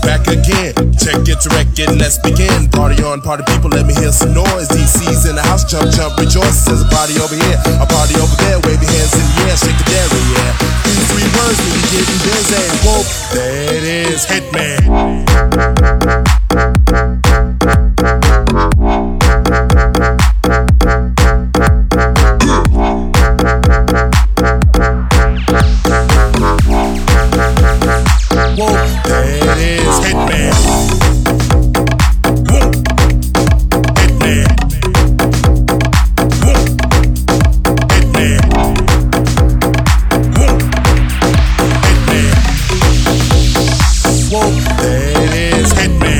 back again. Check it, direct it, let's begin. Party on, party people, let me hear some noise. DC's in the house, jump, jump, rejoice. There's a party over here, a party over there. Wave your hands in the air, shake the dairy, yeah. These three words, we be getting busy. Whoa, there it is, Hitman. Whoa, there it is, Hitman. Whoa, Hitman. Whoa, Hitman. Whoa, Hitman. Whoa, there it is, Hitman.